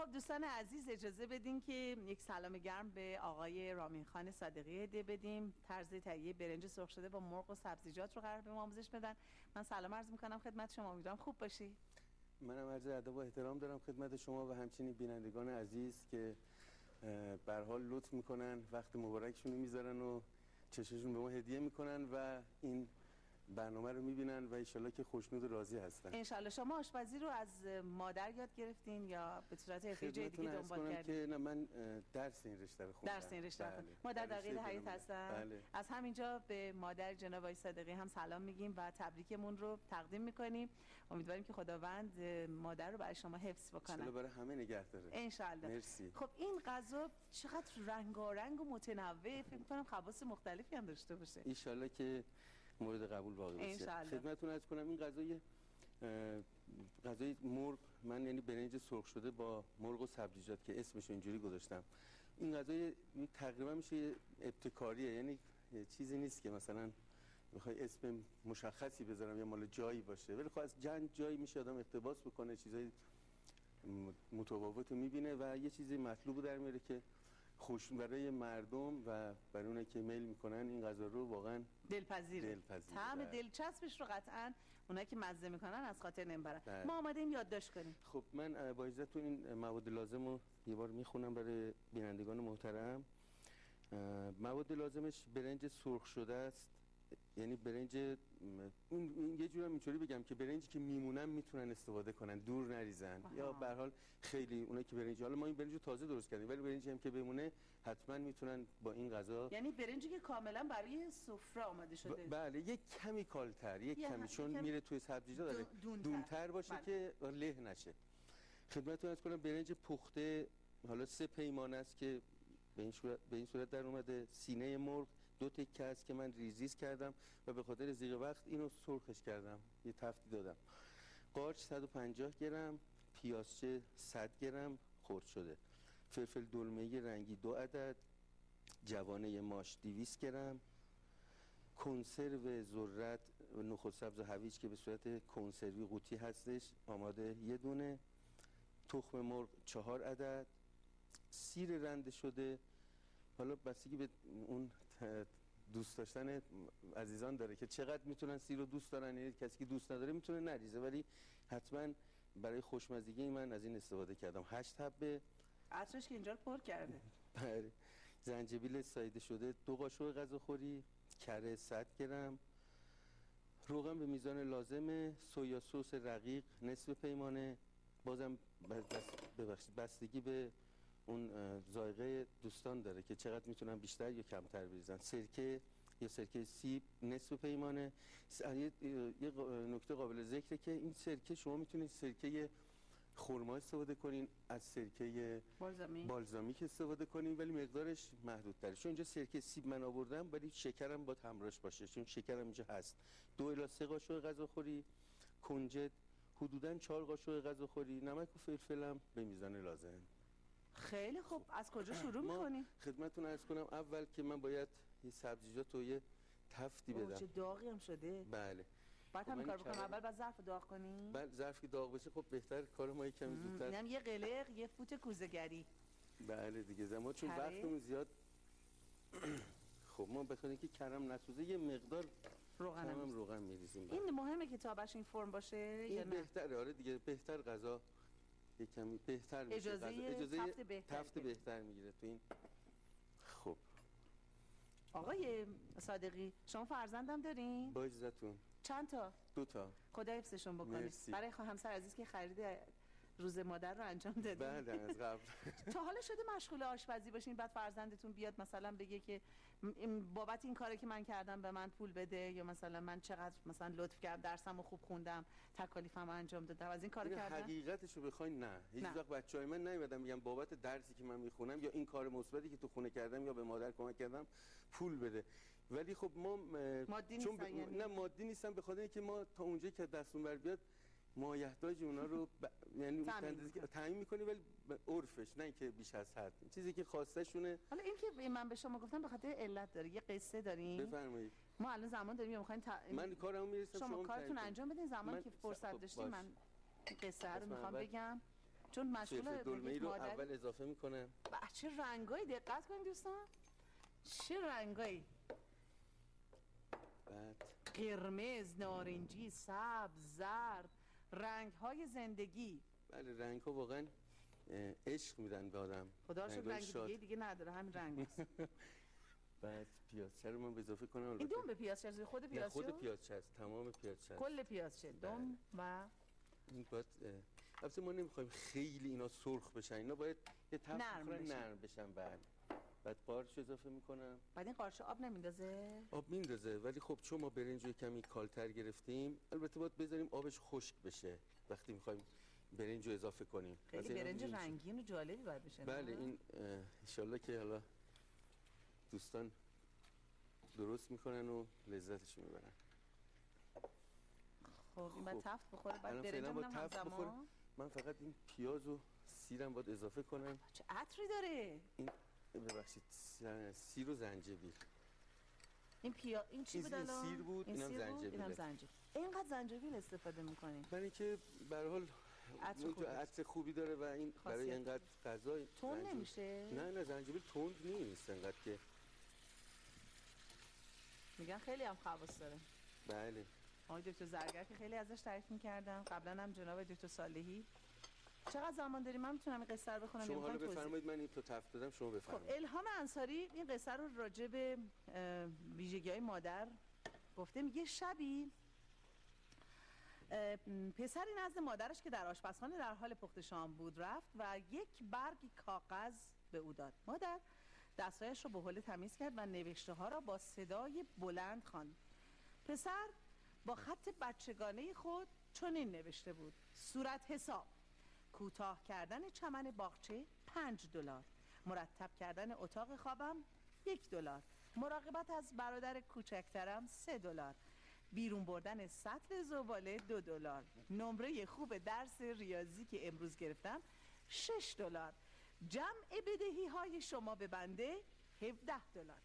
خب دوستان عزیز اجازه بدین که یک سلام گرم به آقای رامین خان صادقی هدیه بدیم. طرز تهیه برنج سرخ شده با مرغ و سبزیجات رو قرار به ما آموزش بدن. من سلام عرض میکنم خدمت شما، امیدوارم خوب باشی. منم عرض ادب و احترام دارم خدمت شما و همچنین بینندگان عزیز که به هر حال لطف میکنن، وقت مبارکشون رو میذارن و چششون به ما هدیه میکنن و این برنامه رو میبینن و انشالله که خوشنود و راضی هستن. انشالله. شما آشپزی رو از مادر یاد گرفتین یا به صورت حرفه‌ای جای دیگه دنبال کردین؟ که نه، من درس این رشته رو خوندم. درس این رشته رو خوندم. مادر در قید حیات هستن. بله. از همینجا به مادر جناب آقای صادقی هم سلام میگیم و تبریکمون رو تقدیم میکنیم. امیدواریم که خداوند مادر رو برای شما حفظ بکنه. انشالله برای همه نگه داره. انشالله. مرسی. خب این غذا چقدر رنگارنگ و متنوع، فکر کنم خواص مختلفی هم داشته باشه. انشالله که مورد قبول واقع بشه. خدمتتون عرض کنم این غذای مرغ، من یعنی برنج سرخ شده با مرغ و سبزیجات که اسمش اینجوری گذاشتم. این غذای تقریبا میشه ابتکاریه، یعنی چیزی نیست که مثلا بخوای اسم مشخصی بذارم یا مال جایی باشه، ولی خب از چند جایی میشه آدم اقتباس بکنه، چیزای متفاوت رو میبینه و یه چیزی مطلوب در میاره که خوش برای مردم و برای اونایی که میل میکنن این غذا رو واقعا دلپذیره. طعم دلچسبش رو قطعا اونایی که مزه میکنن از خاطر نمیبرن. ما آماده‌ایم یادداشت کنیم. خب من با اجازهتون این مواد لازم رو یه بار میخونم برای بینندگان محترم. مواد لازمش برنج سرخ شده است، یعنی برنج یه جوری اینطوری بگم که برنجی که میمونن میتونن استفاده کنن، دور نریزن. یا به هر حال خیلی اونایی که برنج، حالا ما این برنج رو تازه درست کردیم ولی برنجی هم که بمونه حتما میتونن با این غذا، یعنی برنجی که کاملا برای سفره آماده شده. بله، یک کمی کالتر، یک کمی چون میره توی سبزیجات داره دونتر باشه. بله. که له نشه. خدمتتون عرض کنم برنج پخته حالا 3 پیمانه است که به این صورت در اومده. سینه مرغ 2 تکه است که من ریزیز کردم و به خاطر ضیق وقت اینو سرخش کردم، یه تفتی دادم. قارچ 150 گرم، پیازچه 100 گرم خرد شده، فلفل دلمه رنگی 2 عدد، جوانه ماش 200 گرم، کنسرو ذرت نخود سبز و هویج که به صورت کنسروی قوطی هستش آماده 1 دونه، تخم مرغ 4 عدد، سیر رنده شده. حالا بستگی به اون دوست داشتن عزیزان داره که چقدر میتونن سیر رو دوست دارن، یعنی کسی که دوست نداره میتونه نریزه، ولی حتما برای خوشمزگی من از این استفاده کردم. 8 حبه. عطرش که اینجا رو پر کرده. بله. زنجبیل ساییده شده 2 قاشق غذاخوری، کره 100 گرم، روغن به میزان لازمه، سویا سس رقیق نصف پیمانه. بازم بستگی به اون ذائقه دوستان داره که چقدر میتونن بیشتر یا کمتر بریزن. سرکه یا سرکه سیب نصف پیمانه. یه نکته قابل ذکره که این سرکه شما میتونید سرکه خرما استفاده کنین، از سرکه بالزامیک استفاده کنین، ولی مقدارش محدودتره. چون اینجا سرکه سیب من آوردم ولی شکرم باید همراهش باشه، چون شکرم اینجا هست. 2 الی 3 قاشق غذاخوری، کنجد حدوداً 4 قاشق غذاخوری، نمک و فلفلم به میزان لازم. خیلی خوب. از کجا شروع می‌کنیم؟ خدمتتون عرض کنم اول که من باید یه سبزیجات و یه تفتی بدم. چه داغی هم شده. بله. بعد هم کار بکنم. اول بعد ظرف داغ کنیم. بله، ظرف که داغ بشه خب بهتر، کار ما کمی زودتر. اینم یه قلق، یه فوت کوزه‌گری. بله دیگه، زمان چون وقتمون زیاد. خب ما بخاطر اینکه کرم نسوزه یه مقدار روغن می‌ریزیم. این مهمه که تابش این فرم باشه یا نه؟ بهتره. آره دیگه، بهتر غذا یه کمی بهتر میشه. اجازه تفت بهتر میگیره تو این. خب آقای صادقی، شما فرزندم دارین؟ با اجازهتون. چند تا؟ 2 تا. خدا حفظشون بکنه. برای همسر عزیز که خرید روز مادر رو انجام دادین. بله از قبل. تا حالا شده مشغول آشپزی باشین بعد فرزندتون بیاد مثلا بگه که بابت این کاری که من کردم به من پول بده، یا مثلا من چقدر مثلا لطف کردم درسمو خوب خوندم تکالیفمو انجام دادم، از این کارو کردن؟ حقیقتش رو بخواین نه. هیچ وقت بچهای من نیومدن میگم بابت درسی که من میخونم یا این کار مثبتی که تو خونه کردم یا به مادر کمک کردم پول بده. ولی خب ما مادی نیستن یعنی؟ نه مادی نیستن، به خاطر اینکه ما تا اونجایی که دستون بر بیاد مایحتاج اونا رو یعنی تامین می‌کنی، ولی عرفش، نه اینکه بیش از حد، چیزی که خواسته شونه. حالا این که من به شما گفتم به خاطر علت داره، یه قصه داریم. بفرمایید. ما الان زمان داریم یا می‌خواید من کارمو میرسم شما کارتون انجام بدین، زمانی که فرصت داشتین من قصه رو می‌خوام بگم. چون مشغول دلمه‌ای رو اول اضافه میکنم. چه رنگایی، دقت کنید دوستان، چه رنگایی، بعد قرمز، نارنجی، سبز، زرد، رنگ‌های زندگی. بله رنگ‌ها واقعا عشق میدن به آدم. خدا رو شکر رنگ دیگه نداره، همین رنگ است. بعد پیازچه رو من اضافه کنم. این دم به پیازچه، خود پیازچه؟ خود پیازچه است، تمام پیازچه است. کل پیازچه، دم و این باید البته ما نمیخوایم خیلی اینا سرخ بشن، اینا باید یه تفت نرم بشن. بعد قارچ اضافه میکنم. بعد این قارچ آب نمیندازه؟ آب میندازه، ولی خب چون ما برنج رو کمی کالتر گرفتیم البته باید بذاریم آبش خشک بشه وقتی میخوایم برنج رو اضافه کنیم. خیلی برنج رنگین و جالبی باید بشه. بله این انشالله که حالا دوستان درست میکنن و لذتش میبرن. خب این باید تفت بخوره، بعد برنجم هم همزمان. من فقط این پیاز و سیرم باید اضافه کنم. چه عطری داره این، ببخشید، سیر و زنجبیل. این چی بود الان؟ سیر بود، اینم زنجبیل. اینقدر زنجبیل استفاده میکنیم؟ برای اینکه به هر حال عطر خوبی داره و این برای اینقدر غذا تند نمیشه؟ نه زنجبیل تند نیست اینقدر که میگن خیلی هم خواص داره. بله. آقای دکتر زرگر که خیلی ازش تعریف میکردم، قبلا هم جناب دکتر صالحی. چقدر زمان داریم؟ من میتونم این قصه رو بخونم؟ شما حالا بفرمایید، من این تو تفت دادم، شما بفرمایید. خب الهام انصاری این قصه رو راجع به ویژگی‌های مادر گفته. میگه شبی پسری نزد مادرش که در آشپزخانه در حال پخت شام بود رفت و یک برگ کاغذ به او داد. مادر دستایش رو با حوله تمیز کرد و نوشته ها را با صدای بلند خواند. پسر با خط بچگانه خود چنین نوشته بود: صورت حساب، کوتاه کردن چمن باغچه $5، مرتب کردن اتاق خوابم $1، مراقبت از برادر کوچکترم $3، بیرون بردن سطل زباله $2، نمره خوب درس ریاضی که امروز گرفتم $6، جمع بدهی های شما به بنده $17.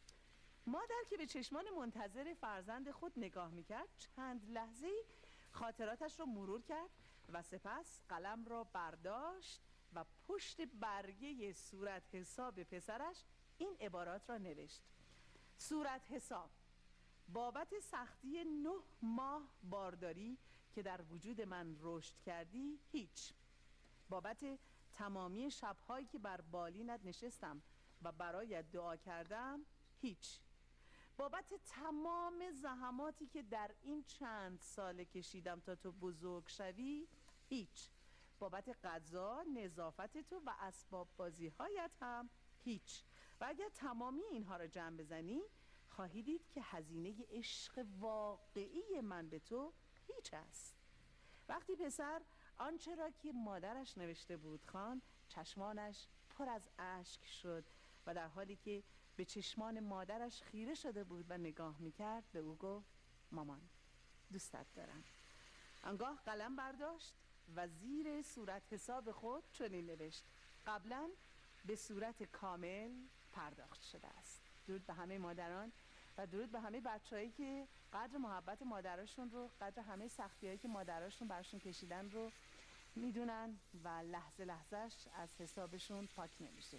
مادر که به چشمان منتظر فرزند خود نگاه میکرد چند لحظه خاطراتش را مرور کرد و سپس قلم را برداشت و پشت برگه صورت حساب پسرش این عبارات را نوشت: صورت حساب، بابت سختی 9 ماه بارداری که در وجود من رشد کردی هیچ، بابت تمامی شبهایی که بر بالینت نشستم و برایت دعا کردم هیچ، بابت تمام زحماتی که در این چند سال کشیدم تا تو بزرگ شوی هیچ، بابت غذا، نظافت تو و اسباب بازی هایت هم هیچ. و اگر تمامی اینها را جمع بزنی خواهی دید که هزینه عشق واقعی من به تو هیچ است. وقتی پسر آنچه را که مادرش نوشته بود خواند، چشمانش پر از اشک شد و در حالی که به چشمان مادرش خیره شده بود و نگاه میکرد به او گفت: مامان دوستت دارم. آنگاه قلم برداشت و زیر صورت حساب خود چنین نوشت: قبلا به صورت کامل پرداخت شده است. درود به همه مادران و درود به همه بچه‌هایی که قدر محبت مادرشون رو، قدر همه سختی‌هایی که مادرشون براشون کشیدن رو میدونن و لحظه لحظهش از حسابشون پاک نمیشه.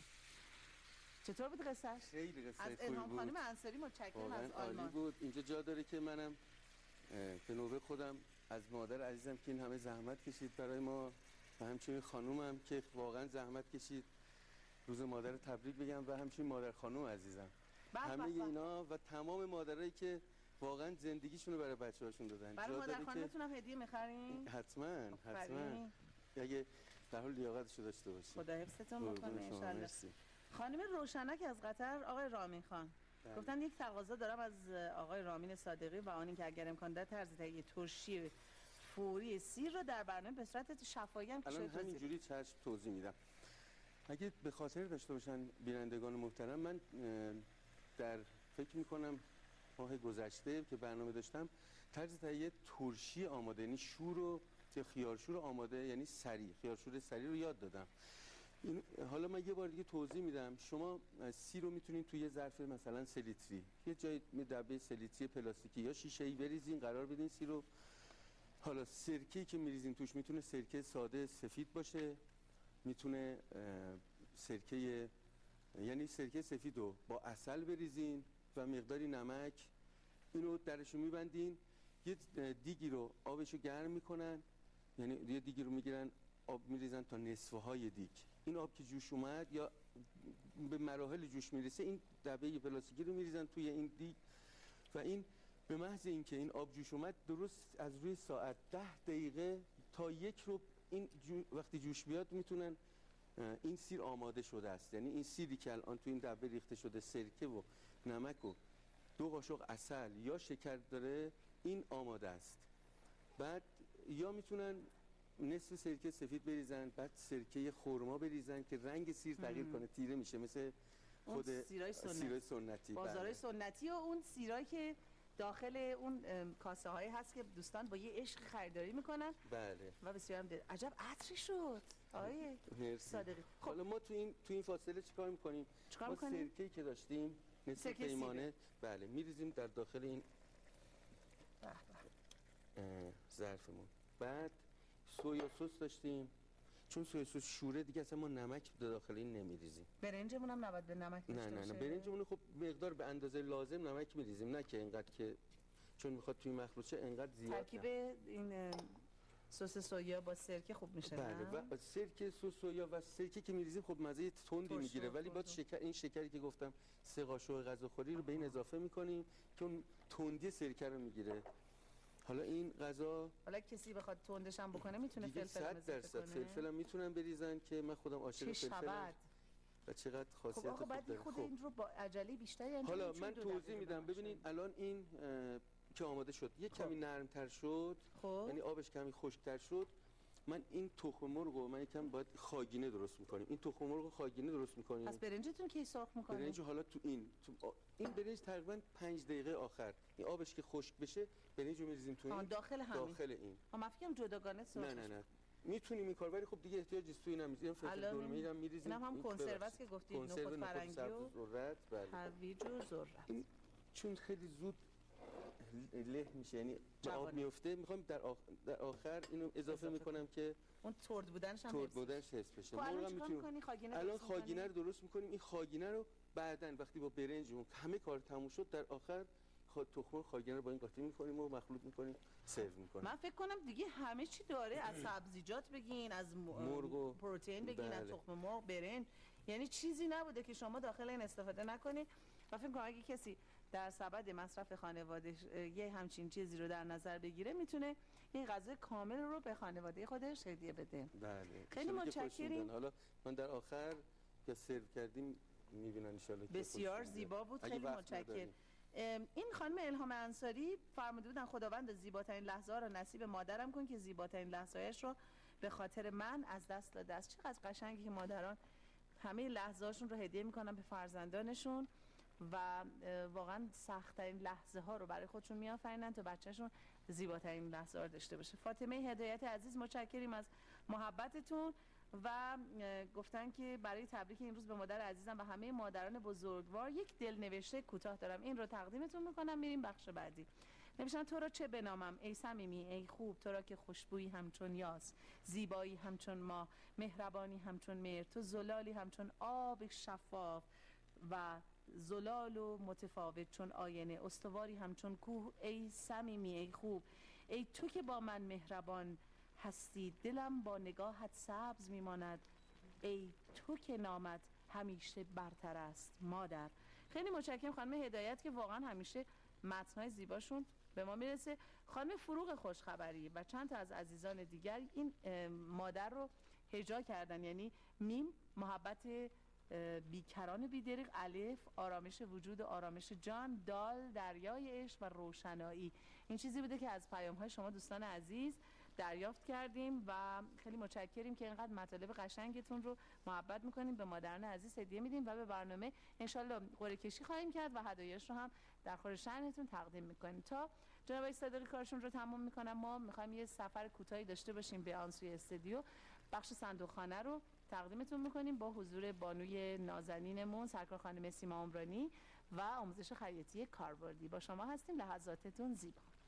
چطور بود قصهش؟ خیلی قصه خوبی بود. از الهام خانم انصاری متشکرم از آلمان. بود. اینجا جا داره که منم به نوبه خودم از مادر عزیزم که این همه زحمت کشید برای ما و همچنین خانومم که واقعا زحمت کشید روز مادر تبریک بگم و همچنین مادر خانوم عزیزم، همه اینا و تمام مادرایی که واقعا زندگیشون رو برای بچه‌هاشون دادن. برای مادر خانومتون هم هدیه می‌خرین؟ حتما اگه در حال لیاقتشو داشته باشی. خدا حفظتون بکنه ان شاءالله. خانم روشنک از قطر، آقای رامین خان گفتن یک تقاضا دارم از آقای رامین صادقی و آن اینکه اگر امکان داره طرز تهیه ترشی فوری سیر رو در برنامه به صورت شفاهی هم الان همینجوری چشم توضیح میدم. اگه به خاطر داشته باشن بینندگان محترم، من در فکر میکنم ماه گذشته که برنامه داشتم طرز تهیه ترشی آماده، یعنی شور و خیارشور آماده، یعنی سری خیارشور سری رو یاد دادم. حالا من یه بار دیگه توضیح میدم. شما سیر رو میتونید توی یه ظرف مثلا 3 لیتری، یه جای دبه 3 لیتری پلاستیکی یا شیشه‌ای بریزین، قرار بدین سیر رو. حالا سرکه‌ای که میریزین توش میتونه سرکه ساده سفید باشه میتونه سرکه، یعنی سرکه سفید رو با عسل بریزین و مقداری نمک، اینو درشو میبندین، یه دیگی رو آبشو گرم میکنن، یعنی یه دیگی رو میگیرن آب میریزن تا نصفه های دیگ، این آب که جوش اومد یا به مراحل جوش میرسه این دبه پلاستیکی رو میریزن توی این دیگ و این به محض اینکه این آب جوش اومد درست از روی ساعت 10 دقیقه تا 1 رو این وقتی جوش بیاد میتونن این سیر آماده شده است. یعنی این سیری که الان تو این دبه ریخته شده، سرکه و نمک و 2 قاشق عسل یا شکر داره، این آماده است. بعد یا میتونن نصف سرکه سفید بریزن، بعد سرکه خرما بریزن که رنگ سیر تغییر کنه، تیره میشه، مثل خود سیرای سنتی، بازارای سنتی و اون سیرایی که داخل اون کاسه هایی هست که دوستان با یه عشق خریداری میکنن. بله. و بسیار هم عجب عطری شد آقای صادقی. خب حالا ما تو این فاصله چیکار میکنیم؟ ما سرکه‌ای که داشتیم نصف پیمانه، بله، میریزیم در داخل این ظرفمون. بعد سویا سس داشتیم، چون سویا سس شوره دیگه اصلا ما نمک داخل این نمیریزیم. برنجمون هم نباید به نمک داشته باشه. نه برنجمون خب مقدار به اندازه لازم نمک میریزیم، نه که اینقدر که چون میخواد توی مخلوطه اینقدر زیاد. ترکیب این سس سویا با سرکه خوب میشه. بله، و سرکه، سس سویا و سرکه که میریزیم خب مزه تندی میگیره، ولی با شکر، این شکری که گفتم 3 قاشق غذاخوری رو به این اضافه میکنیم که اون تندی سرکه رو میگیره. حالا این غذا، حالا کسی بخواد تندش هم بکنه میتونه فلفل هم اضافه کنه. فلفل هم میتونن بریزن که من خودم عاشق فلفلم و چقدر خاصیت خوب داره. خب این رو با عجله بیشتری انجام حالا من توضیح میدم. ببینید الان این که آماده شد، یه کمی نرمتر شد، یعنی آبش کمی خشکتر شد. من این تخم مرغ رو یکم باید خاگینه درست میکنیم. این تخم مرغ رو خاگینه درست میکنیم. پس برنجتون کی سرخ میکنید؟ برنج حالا تو این برنج تقریبا 5 دقیقه آخر این آبش که خشک بشه برنج رو میریزیم تو این داخل این. من فکرم جداگانه سرخ. نه میتونیم این کار، ولی خب دیگه احتیاجی است تو اینم میذاریم. فلفل دلمه هم میریزیم. اینم هم کنسرو است که گفتید، نخود فرنگی و ذرت، بله، هویج و ذرت. چون خیلی زود له میشه، یعنی آب میفته، میخوام در آخر اینو اضافه میکنم که اون ترد بودنش حس بشه. الان خاگینه رو درست میکنیم. این خاگینه رو بعدن وقتی با برنج همه کار تموم شد در آخر تخم خاگینه رو با این قاطی میکنیم و مخلوط میکنیم، سرو میکنیم. من فکر کنم دیگه همه چی داره، از سبزیجات بگین، از مرغ و پروتئین بگین، از تخم مرغ، برنج، یعنی چیزی نبوده که شما داخل این استفاده نکنید. و فکر کنم اگه کسی در سبد مصرف خانواده‌اش یه همچین چیزی رو در نظر بگیره میتونه این غذای کامل رو به خانواده خودش هدیه بده. بله، خیلی متشکرم. حالا من در آخر که سرو کردیم میبینن ان شاء الله. بسیار زیبا بود، خیلی متشکرم. این خانم الهام انصاری فرموده بودن خداوند زیباترین لحظه ها رو نصیب مادرم کن که زیباترین لحظه‌اش رو به خاطر من از دست داده است. چقدر قشنگه که مادران همه لحظه‌هاشون رو هدیه میکنن به فرزندانشون و واقعا سخت‌ترین لحظه ها رو برای خودشون میآفرینن تا بچه‌شون زیباترین لحظه ها داشته باشه. فاطمه هدایت عزیز، متشکریم از محبتتون و گفتن که برای تبریک این روز به مادر عزیزم و همه مادران بزرگوار یک دلنوشته کوتاه دارم، این رو تقدیمتون میکنم. میریم بخش بعدی. نوشتن تو را چه بنامم ای صمیمی ای خوب، تو را که خوشبویی همچون یاس، زیبایی همچون ماه، مهربانی همچون مهر، تو زلالی همچون آب شفاف و زلال و متفاوت چون آینه، استواری همچون کوه ای صمیمی ای خوب، ای تو که با من مهربان هستی، دلم با نگاهت سبز میماند، ای تو که نامت همیشه برتر است مادر. خیلی متشکرم خانم هدایت که واقعا همیشه متن‌های زیباشون به ما میرسه. خانم فروغ خوشخبری و چند تا از عزیزان دیگر این مادر رو هجا کردن، یعنی میم محبت بیکران بیدریغ، الف آرامش وجود، آرامش جان، دال دریای عشق و روشنایی. این چیزی بوده که از پیام‌های شما دوستان عزیز دریافت کردیم و خیلی متشکریم که اینقدر مطالب قشنگتون رو محبت میکنیم به مادران عزیز هدیه میدیم و به برنامه انشالله قرعه کشی خواهیم کرد و هدایاش رو هم در خور شأنتون تقدیم میکنیم. تا جناب صادقی کارشون رو تمام میکنم ما میخوایم یه سفر کوتاهی داشته باشیم به آن سوی استودیو. بخش صندوقخانه رو تقدیمتون میکنیم با حضور بانوی نازنینمون سرکار خانم سیما عمرانی و آموزش خیاطی کاربردی. با شما هستیم، لحظاتتون زیبا.